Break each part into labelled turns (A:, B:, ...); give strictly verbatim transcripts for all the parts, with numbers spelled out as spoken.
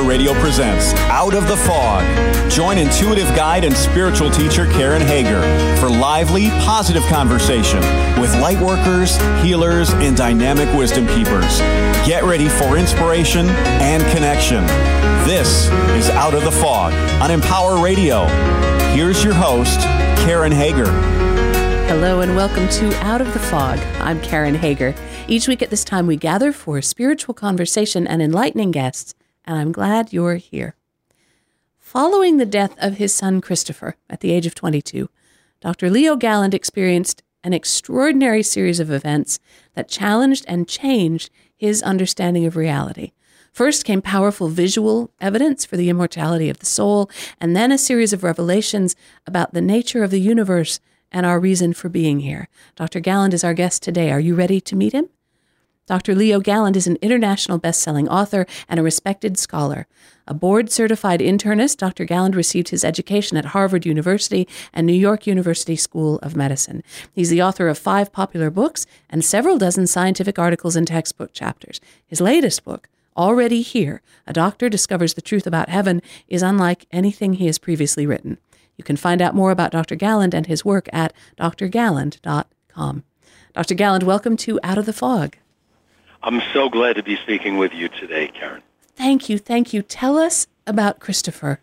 A: Radio presents Out of the Fog. Join intuitive guide and spiritual teacher Karen Hager for lively, positive conversation with lightworkers, healers, and dynamic wisdom keepers. Get ready for inspiration and connection. This is Out of the Fog on Empower Radio. Here's your host, Karen Hager.
B: Hello and welcome to Out of the Fog. I'm Karen Hager. Each week at this time we gather for spiritual conversation and enlightening guests, and I'm glad you're here. Following the death of his son Christopher at the age of twenty-two, Doctor Leo Galland experienced an extraordinary series of events that challenged and changed his understanding of reality. First came powerful visual evidence for the immortality of the soul, and then a series of revelations about the nature of the universe and our reason for being here. Doctor Galland is our guest today. Are you ready to meet him? Doctor Leo Galland is an international best-selling author and a respected scholar. A board-certified internist, Doctor Galland received his education at Harvard University and New York University School of Medicine. He's the author of five popular books and several dozen scientific articles and textbook chapters. His latest book, Already Here, A Doctor Discovers the Truth About Heaven, is unlike anything he has previously written. You can find out more about Doctor Galland and his work at d r galland dot com. Doctor Galland, welcome to Out of the Fog.
C: I'm so glad to be speaking with you today, Karen.
B: Thank you, thank you. Tell us about Christopher.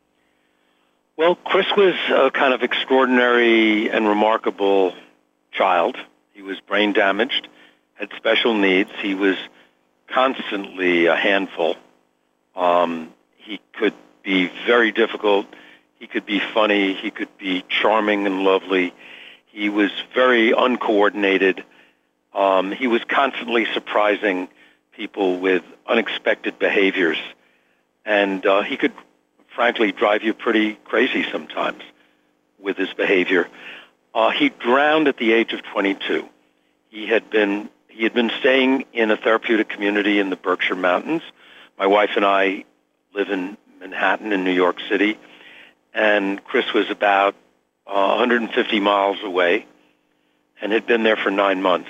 C: Well, Chris was a kind of extraordinary and remarkable child. He was brain damaged, had special needs. He was constantly a handful. Um, he could be very difficult. He could be funny. He could be charming and lovely. He was very uncoordinated. Um, he was constantly surprising people with unexpected behaviors. And uh, he could, frankly, drive you pretty crazy sometimes with his behavior. Uh, he drowned at the age of twenty-two. He had been he had been staying in a therapeutic community in the Berkshire Mountains. My wife and I live in Manhattan in New York City. And Chris was about uh, one hundred fifty miles away and had been there for nine months.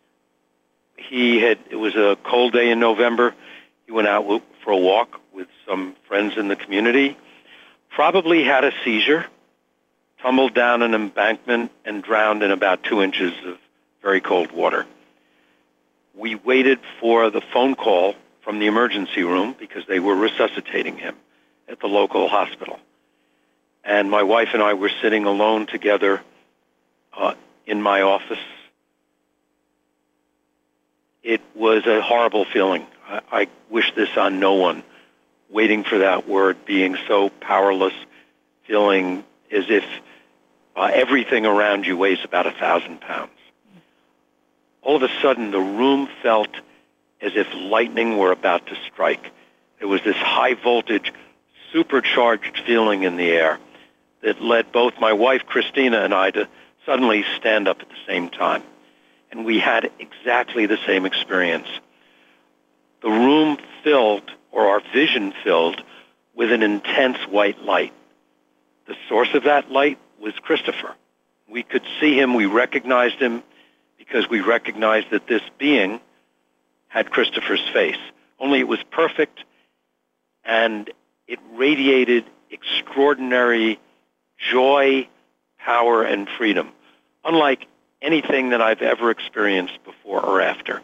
C: He had, it was a cold day in November. He went out for a walk with some friends in the community, probably had a seizure, tumbled down an embankment, and drowned in about two inches of very cold water. We waited for the phone call from the emergency room because they were resuscitating him at the local hospital. And my wife and I were sitting alone together uh, in my office. It was a horrible feeling. I, I wish this on no one, waiting for that word, being so powerless, feeling as if uh, everything around you weighs about a thousand pounds. All of a sudden, the room felt as if lightning were about to strike. There was this high-voltage, supercharged feeling in the air that led both my wife, Christina, and I to suddenly stand up at the same time. And we had exactly the same experience. The room filled, or our vision filled, with an intense white light. The source of that light was Christopher. We could see him, we recognized him, because we recognized that this being had Christopher's face. Only it was perfect, and it radiated extraordinary joy, power, and freedom, unlike anything that I've ever experienced before or after.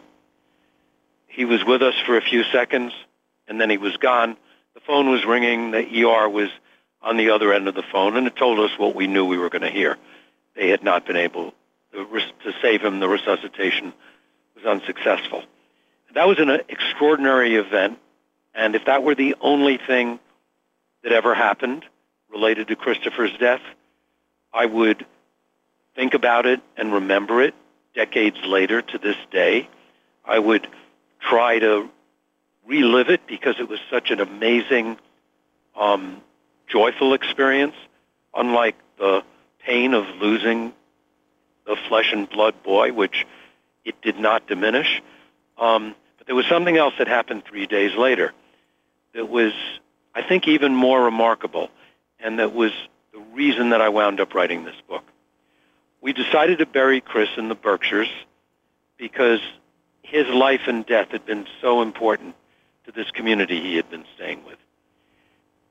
C: He was with us for a few seconds, and then he was gone. The phone was ringing. The E R was on the other end of the phone, and it told us what we knew we were going to hear. They had not been able to save him. The resuscitation was unsuccessful. That was an extraordinary event, and if that were the only thing that ever happened related to Christopher's death, I would think about it and remember it decades later to this day. I would try to relive it because it was such an amazing, um, joyful experience, unlike the pain of losing the flesh and blood boy, which it did not diminish. Um, but there was something else that happened three days later that was, I think, even more remarkable, and that was the reason that I wound up writing this book. We decided to bury Chris in the Berkshires because his life and death had been so important to this community he had been staying with.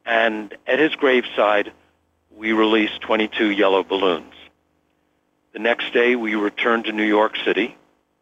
C: And at his graveside, we released twenty-two yellow balloons. The next day, we returned to New York City,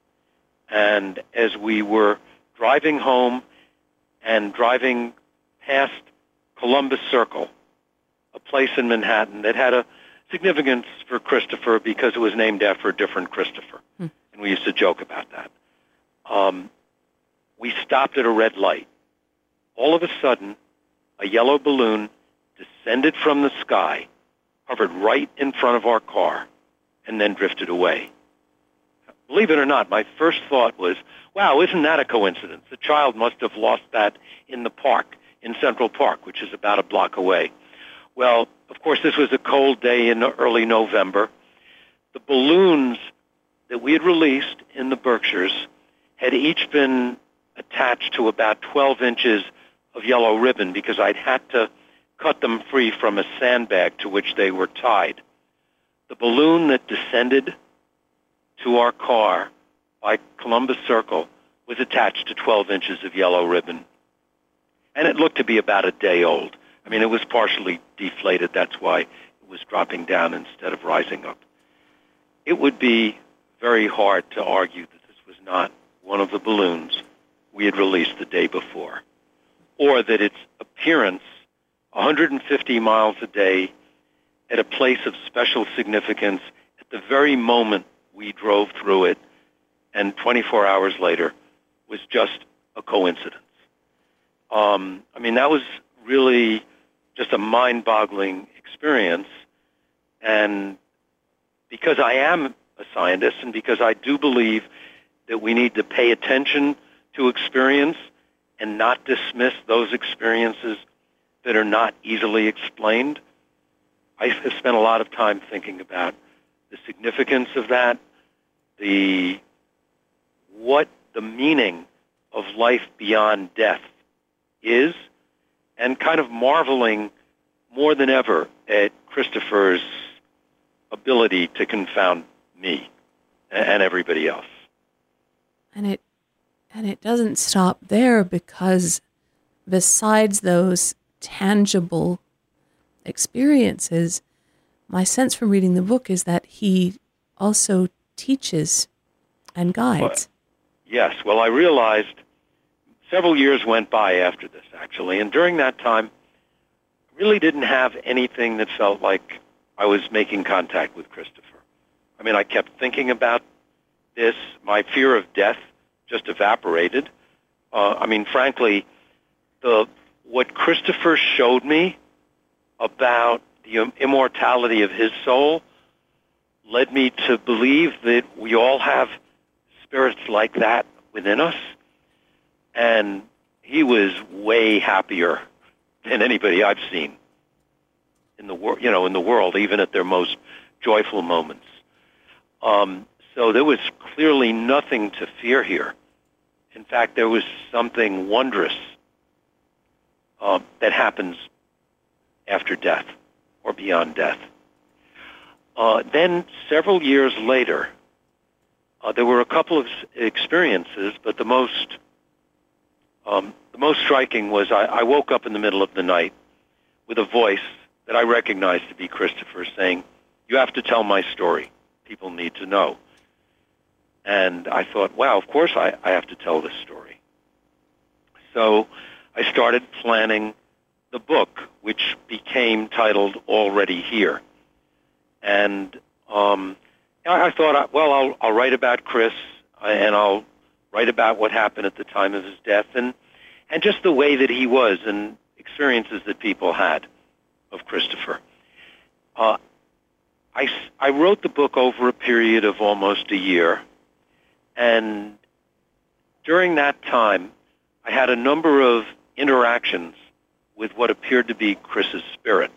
C: and as we were driving home and driving past Columbus Circle, a place in Manhattan that had a significance for Christopher because it was named after a different Christopher, hmm. and we used to joke about that. Um, we stopped at a red light. All of a sudden, a yellow balloon descended from the sky, hovered right in front of our car, and then drifted away. Believe it or not, my first thought was, wow, isn't that a coincidence? The child must have lost that in the park, in Central Park, which is about a block away. Well, of course, this was a cold day in early November. The balloons that we had released in the Berkshires had each been attached to about twelve inches of yellow ribbon because I'd had to cut them free from a sandbag to which they were tied. The balloon that descended to our car by Columbus Circle was attached to twelve inches of yellow ribbon. And it looked to be about a day old. I mean, it was partially deflated. That's why it was dropping down instead of rising up. It would be very hard to argue that this was not one of the balloons we had released the day before, or that its appearance one hundred fifty miles a day at a place of special significance at the very moment we drove through it, and twenty-four hours later, was just a coincidence. Um, I mean, that was really just a mind-boggling experience, and because I am a scientist and because I do believe that we need to pay attention to experience and not dismiss those experiences that are not easily explained, I have spent a lot of time thinking about the significance of that, the what the meaning of life beyond death is, and kind of marveling more than ever at Christopher's ability to confound me and everybody else.
B: And it and it doesn't stop there, because besides those tangible experiences, my sense from reading the book is that he also teaches and guides.
C: Well, yes. Well, I realized several years went by after this, actually, and during that time, I really didn't have anything that felt like I was making contact with Christopher. I mean, I kept thinking about this. My fear of death just evaporated. Uh, I mean, frankly, the what Christopher showed me about the immortality of his soul led me to believe that we all have spirits like that within us. And he was way happier than anybody I've seen in the world, you know, in the world, even at their most joyful moments. Um, so there was clearly nothing to fear here. In fact, there was something wondrous uh, that happens after death or beyond death. Uh, then several years later, uh, there were a couple of experiences, but the most um, the most striking was I, I woke up in the middle of the night with a voice that I recognized to be Christopher saying, "You have to tell my story. People need to know." And I thought, wow, of course I, I have to tell this story. So I started planning the book, which became titled Already Here. And um, I thought, well, I'll, I'll write about Chris, and I'll write about what happened at the time of his death, and, and just the way that he was and experiences that people had of Christopher. Uh, I, I wrote the book over a period of almost a year, and during that time, I had a number of interactions with what appeared to be Chris's spirit.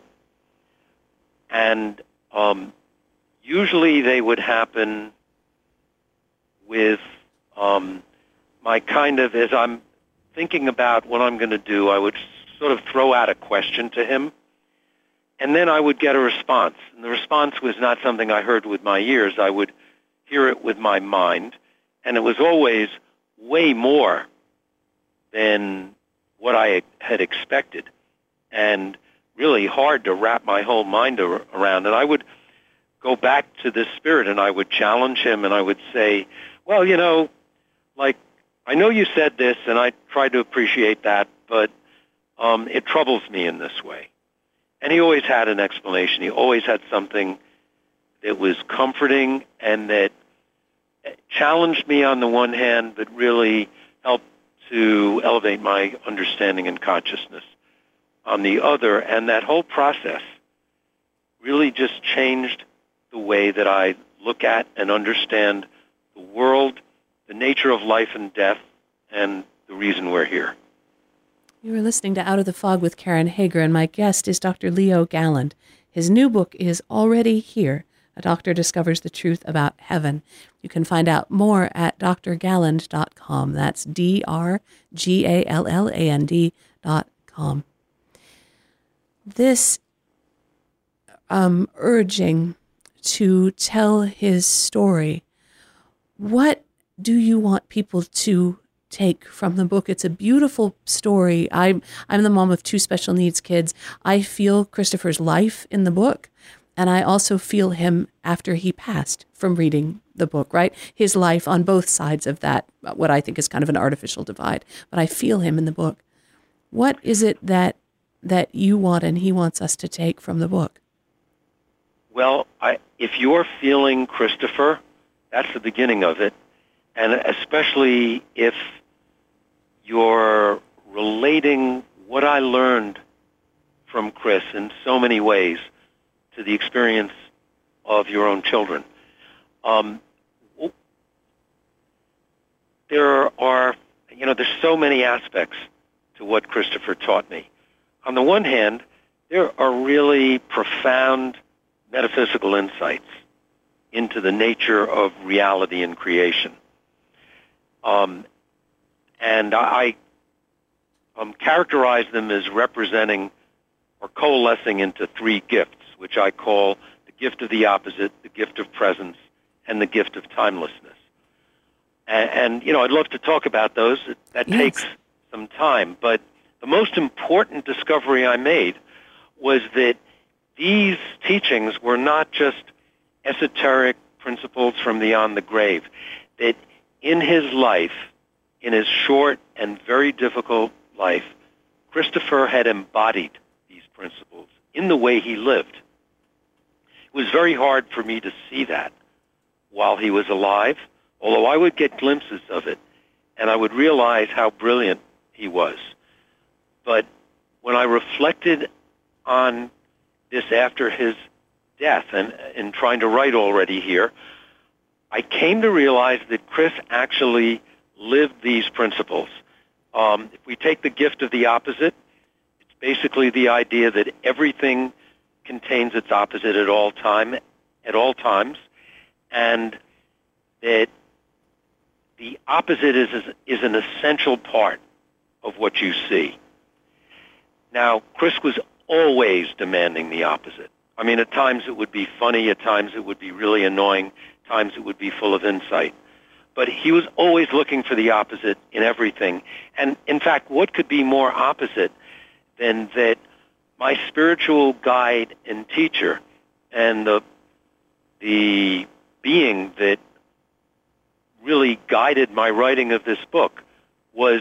C: And um, usually they would happen with um, my kind of, as I'm thinking about what I'm going to do, I would sort of throw out a question to him, and then I would get a response. And the response was not something I heard with my ears. I would hear it with my mind, and it was always way more than what I had expected. and really hard to wrap my whole mind ar- around. And I would go back to this spirit, and I would challenge him, and I would say, well, you know, like, I know you said this, and I tried to appreciate that, but um, it troubles me in this way. And he always had an explanation. He always had something that was comforting and that challenged me on the one hand, but really helped to elevate my understanding and consciousness on the other. And that whole process really just changed the way that I look at and understand the world, the nature of life and death, and the reason we're here.
B: You are listening to Out of the Fog with Karen Hager, and my guest is Doctor Leo Galand. His new book is Already Here. A Doctor Discovers the Truth About Heaven. You can find out more at d r galand dot com. That's D R G A L L A N D dot com. This um, urging to tell his story, what do you want people to take from the book? It's a beautiful story. I'm, I'm the mom of two special needs kids. I feel Christopher's life in the book. And I also feel him after he passed from reading the book, right? His life on both sides of that, what I think is kind of an artificial divide. But I feel him in the book. What is it that that you want and he wants us to take from the book?
C: Well, I, if you're feeling Christopher, that's the beginning of it. And especially if you're relating what I learned from Chris in so many ways to the experience of your own children. Um, there are, you know, there's so many aspects to what Christopher taught me. On the one hand, there are really profound metaphysical insights into the nature of reality and creation. Um, and I um, characterize them as representing or coalescing into three gifts, which I call the gift of the opposite, the gift of presence, and the gift of timelessness. And, and you know, I'd love to talk about those. That
B: yes.
C: takes some time. But the most important discovery I made was that these teachings were not just esoteric principles from beyond the grave, that in his life, in his short and very difficult life, Christopher had embodied these principles in the way he lived. It was very hard for me to see that while he was alive, although I would get glimpses of it, and I would realize how brilliant he was. But when I reflected on this after his death and in trying to write Already Here, I came to realize that Chris actually lived these principles. Um, if we take the gift of the opposite, it's basically the idea that everything contains its opposite at all time, at all times, and that the opposite is, is, is an essential part of what you see. Now, Chris was always demanding the opposite. I mean, at times it would be funny, at times it would be really annoying, at times it would be full of insight. But he was always looking for the opposite in everything. And in fact, what could be more opposite than that my spiritual guide and teacher and the, the being that really guided my writing of this book was,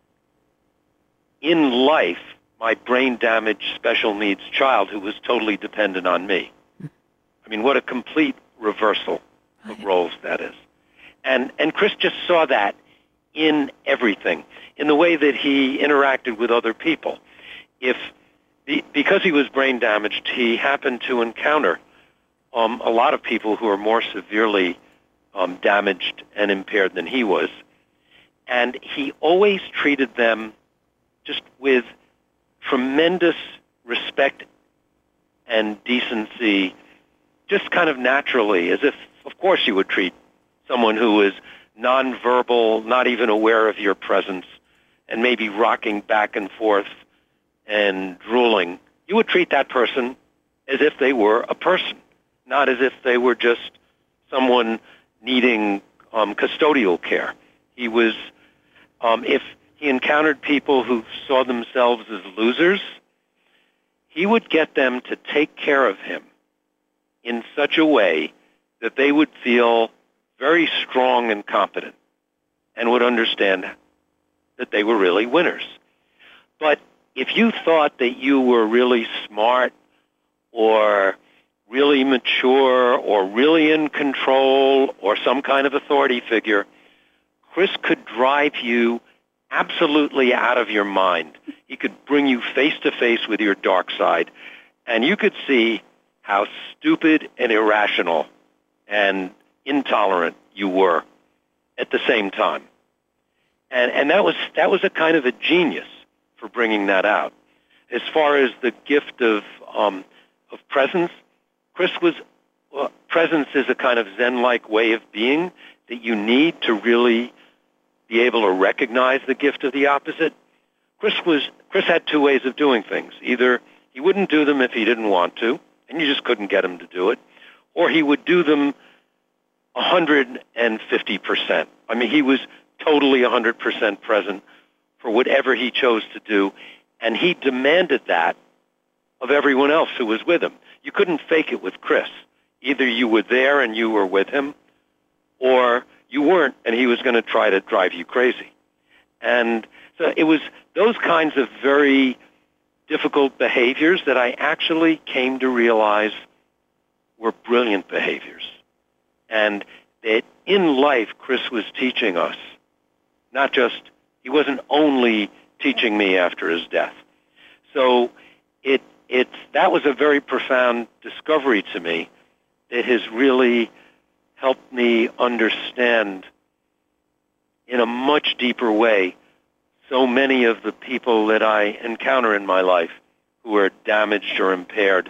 C: in life, my brain-damaged special needs child who was totally dependent on me. I mean, what a complete reversal of roles that is. And and Chris just saw that in everything, in the way that he interacted with other people. If the, because he was brain-damaged, he happened to encounter um, a lot of people who are more severely um, damaged and impaired than he was. And he always treated them just with tremendous respect and decency, just kind of naturally, as if, of course, you would treat someone who is nonverbal, not even aware of your presence, and maybe rocking back and forth and drooling. You would treat that person as if they were a person, not as if they were just someone needing um, custodial care. He was, um, if he encountered people who saw themselves as losers, he would get them to take care of him in such a way that they would feel very strong and competent and would understand that they were really winners. But if you thought that you were really smart or really mature or really in control or some kind of authority figure, Chris could drive you absolutely out of your mind. He could bring you face to face with your dark side, and you could see how stupid and irrational and intolerant you were at the same time. And and that was that was a kind of a genius for bringing that out. As far as the gift of um, of presence, Chris was well, presence is a kind of Zen-like way of being that you need to really be able to recognize the gift of the opposite. Chris was Chris had two ways of doing things. Either he wouldn't do them if he didn't want to, and you just couldn't get him to do it, or he would do them one hundred fifty percent. I mean, he was totally one hundred percent present for whatever he chose to do, and he demanded that of everyone else who was with him. You couldn't fake it with Chris. Either you were there and you were with him, or you weren't, and he was going to try to drive you crazy. And so it was those kinds of very difficult behaviors that I actually came to realize were brilliant behaviors. And that in life, Chris was teaching us, not just, he wasn't only teaching me after his death. So it it's that was a very profound discovery to me that has really helped me understand in a much deeper way so many of the people that I encounter in my life who are damaged or impaired,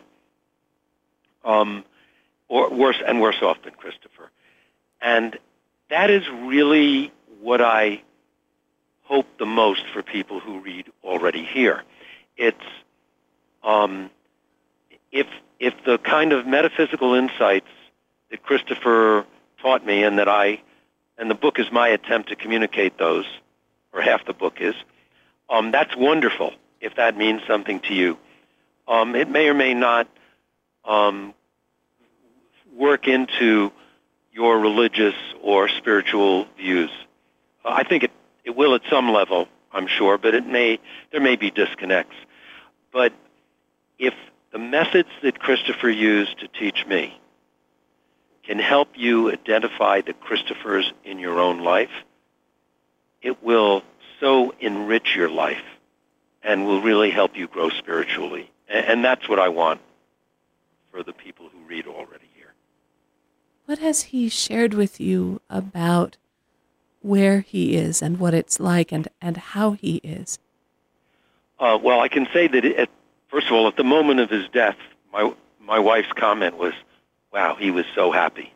C: um, or worse and worse off than Christopher. And that is really what I hope the most for people who read Already Here. It's um, if if the kind of metaphysical insights that Christopher taught me, and that I, and the book is my attempt to communicate those, or half the book is, um, that's wonderful if that means something to you. Um, it may or may not um, work into your religious or spiritual views. Uh, I think it, it will at some level, I'm sure, but it may there may be disconnects. But if the methods that Christopher used to teach me can help you identify the Christophers in your own life, it will so enrich your life and will really help you grow spiritually. And, and that's what I want for the people who read Already Here.
B: What has he shared with you about where he is and what it's like and, and how he is?
C: Uh, well, I can say that, it, first of all, at the moment of his death, my my wife's comment was, wow, he was so happy.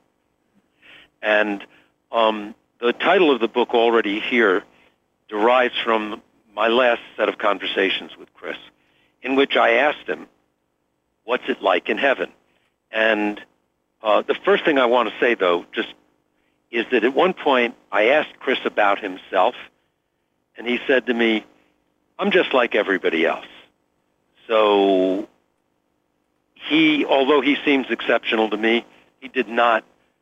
C: And um, the title of the book, Already Here, derives from my last set of conversations with Chris, in which I asked him, what's it like in heaven? And uh, the first thing I want to say, though, just is that at one point I asked Chris about himself, and he said to me, I'm just like everybody else. So he, although he seems exceptional to me, he did not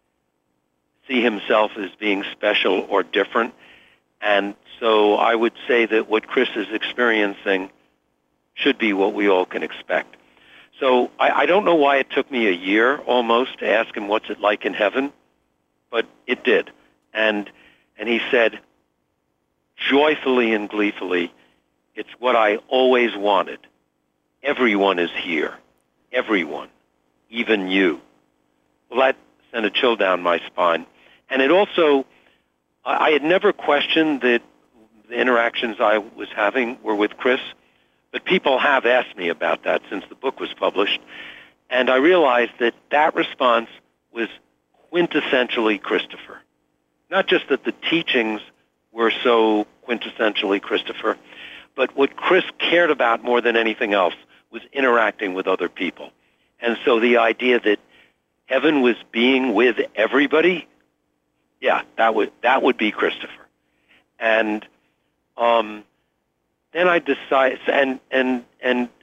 C: see himself as being special or different. And so I would say that what Chris is experiencing should be what we all can expect. So I, I don't know why it took me a year almost to ask him what's it like in heaven, but it did. And and he said, joyfully and gleefully, it's what I always wanted. Everyone is here. Everyone. Even you. Well, that sent a chill down my spine. And it also, I, I had never questioned that the interactions I was having were with Chris, but people have asked me about that since the book was published. And I realized that that response was quintessentially Christopher. Not just that the teachings were so quintessentially Christopher, but what Chris cared about more than anything else was interacting with other people. And so the idea that heaven was being with everybody, yeah, that would that would be Christopher. And um, then I decided, and and and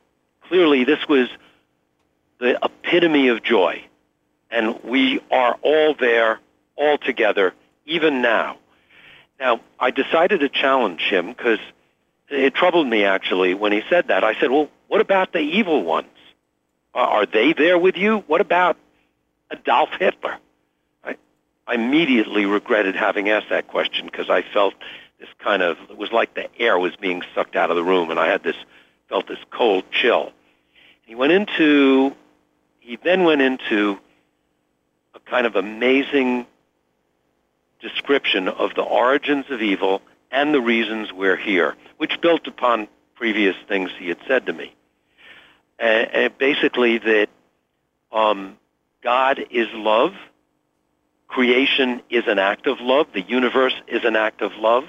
C: clearly this was the epitome of joy. And we are all there, all together, even now. Now, I decided to challenge him because it troubled me, actually, when he said that. I said, well, what about the evil ones? Are they there with you? What about Adolf Hitler? I, I immediately regretted having asked that question because I felt this kind of, it was like the air was being sucked out of the room, and I had this, felt this cold chill. He went into, he then went into a kind of amazing description of the origins of evil and the reasons we're here, which built upon previous things he had said to me. And, and basically that um, God is love, creation is an act of love, the universe is an act of love.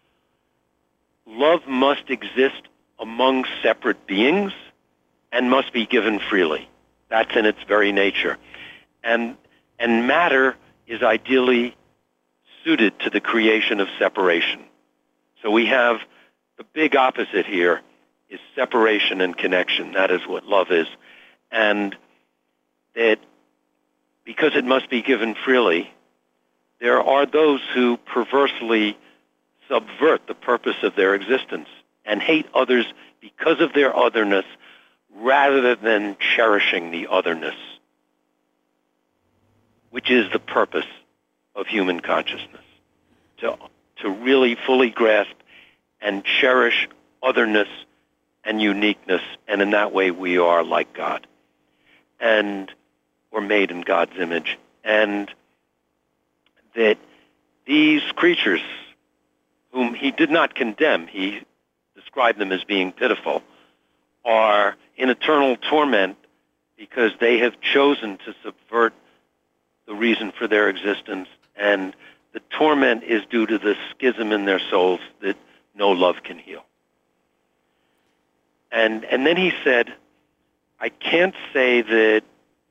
C: Love must exist among separate beings and must be given freely. That's in its very nature. And, and matter is ideally suited to the creation of separation. So we have the big opposite here is separation and connection. That is what love is. And that because it must be given freely, there are those who perversely subvert the purpose of their existence and hate others because of their otherness rather than cherishing the otherness, which is the purpose of human consciousness, to, to really fully grasp and cherish otherness and uniqueness, and in that way we are like God, and we're made in God's image, and that these creatures, whom he did not condemn, he described them as being pitiful, are in eternal torment because they have chosen to subvert the reason for their existence, and the torment is due to the schism in their souls that no love can heal. And and then he said, I can't say that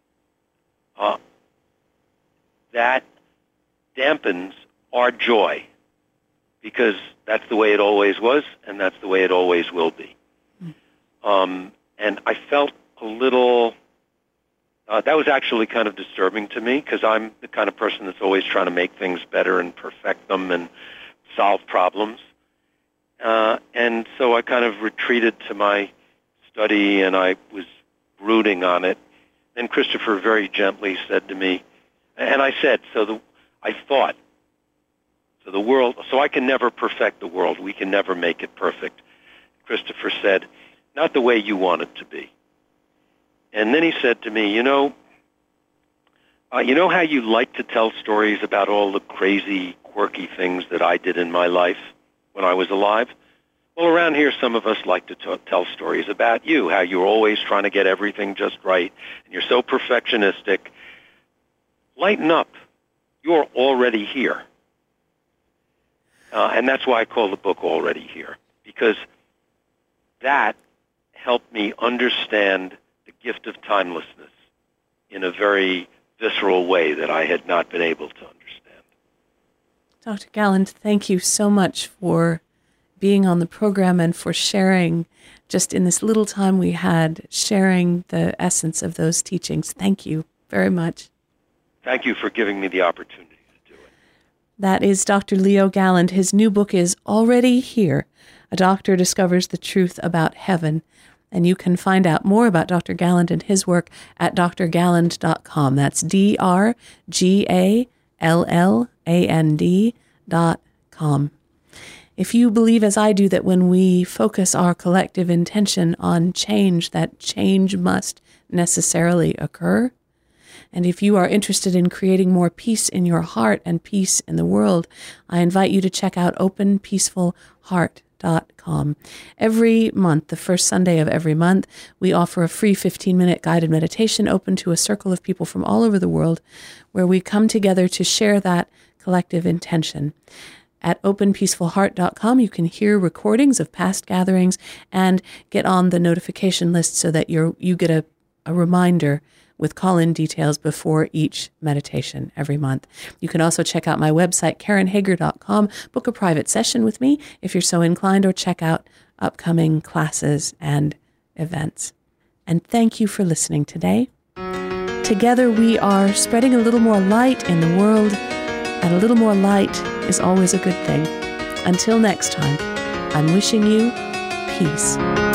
C: uh, that dampens our joy, because that's the way it always was, and that's the way it always will be. Mm. Um, and I felt a little, uh, that was actually kind of disturbing to me, because I'm the kind of person that's always trying to make things better and perfect them and solve problems. Uh, and so I kind of retreated to my study, and I was brooding on it. Then Christopher very gently said to me, and I said, so the, I thought, so the world, so I can never perfect the world. We can never make it perfect. Christopher said, not the way you want it to be. And then he said to me, you know, uh, you know how you like to tell stories about all the crazy, quirky things that I did in my life when I was alive? Well, around here, some of us like to t- tell stories about you, how you're always trying to get everything just right, and you're so perfectionistic. Lighten up. You're already here. Uh, and that's why I call the book Already Here, because that helped me understand the gift of timelessness in a very visceral way that I had not been able to understand.
B: Doctor Galland, thank you so much for being on the program and for sharing, just in this little time we had, sharing the essence of those teachings. Thank you very much.
C: Thank you for giving me the opportunity to do it.
B: That is Doctor Leo Galland. His new book is Already Here. A doctor discovers the truth about heaven. And you can find out more about Doctor Galland and his work at d r galland dot com. That's D R G A L L A N D dot com. If you believe, as I do, that when we focus our collective intention on change, that change must necessarily occur, and if you are interested in creating more peace in your heart and peace in the world, I invite you to check out open peaceful heart dot com. Every month, the first Sunday of every month, we offer a free fifteen-minute guided meditation open to a circle of people from all over the world, where we come together to share that collective intention. At open peaceful heart dot com, you can hear recordings of past gatherings and get on the notification list so that you're, you get a, a reminder with call-in details before each meditation every month. You can also check out my website, karen hager dot com, book a private session with me if you're so inclined, or check out upcoming classes and events. and thank you for listening today. Together we are spreading a little more light in the world, and a little more light is always a good thing. Until next time, I'm wishing you peace.